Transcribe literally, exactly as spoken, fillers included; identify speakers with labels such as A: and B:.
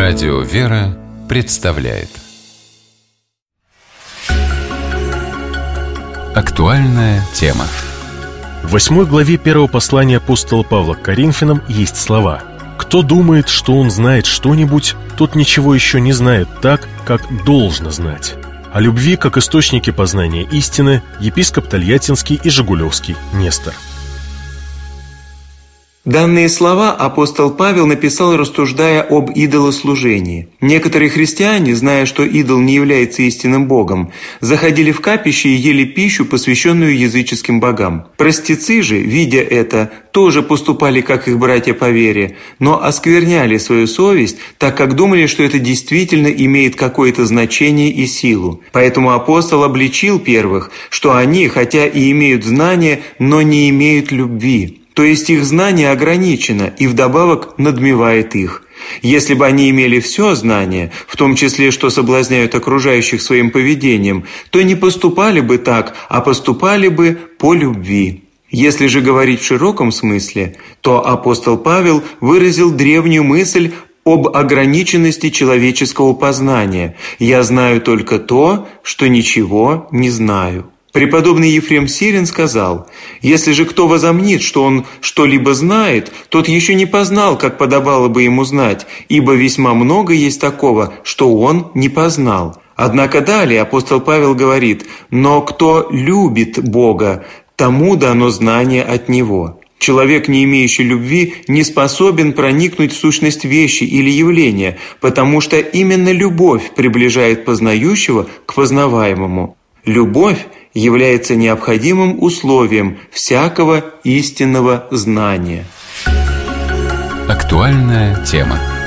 A: Радио «Вера» представляет актуальная тема.
B: В восьмой главе первого послания апостола Павла к Коринфянам есть слова: «Кто думает, что он знает что-нибудь, тот ничего еще не знает так, как должно знать». О любви, как источнике познания истины, епископ Тольяттинский и Жигулевский Нестор.
C: Данные слова апостол Павел написал, рассуждая об идолослужении. Некоторые христиане, зная, что идол не является истинным богом, заходили в капище и ели пищу, посвященную языческим богам. Простецы же, видя это, тоже поступали, как их братья по вере, но оскверняли свою совесть, так как думали, что это действительно имеет какое-то значение и силу. Поэтому апостол обличил первых, что они, хотя и имеют знания, но не имеют любви. То есть их знание ограничено и вдобавок надмевает их. Если бы они имели все знание, в том числе, что соблазняют окружающих своим поведением, то не поступали бы так, а поступали бы по любви. Если же говорить в широком смысле, то апостол Павел выразил древнюю мысль об ограниченности человеческого познания. «Я знаю только то, что ничего не знаю». Преподобный Ефрем Сирин сказал: «Если же кто возомнит, что он что-либо знает, тот еще не познал, как подобало бы ему знать, ибо весьма много есть такого, что он не познал». Однако далее апостол Павел говорит: «Но кто любит Бога, тому дано знание от Него». Человек, не имеющий любви, не способен проникнуть в сущность вещи или явления, потому что именно любовь приближает познающего к познаваемому. Любовь является необходимым условием всякого истинного знания.
A: Актуальная тема.